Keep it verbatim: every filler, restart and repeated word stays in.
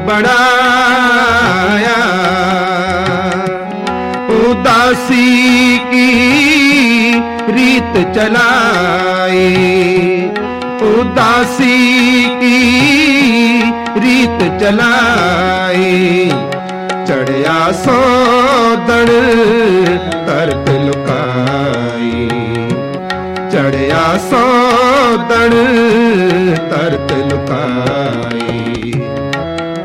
बढ़ाया। उदासी की रीत चलाई, उदासी की रीत चलाई। चढ़िया सौदड़ तरत लुकाई, चढ़िया सौदड़ तरत लुकाई।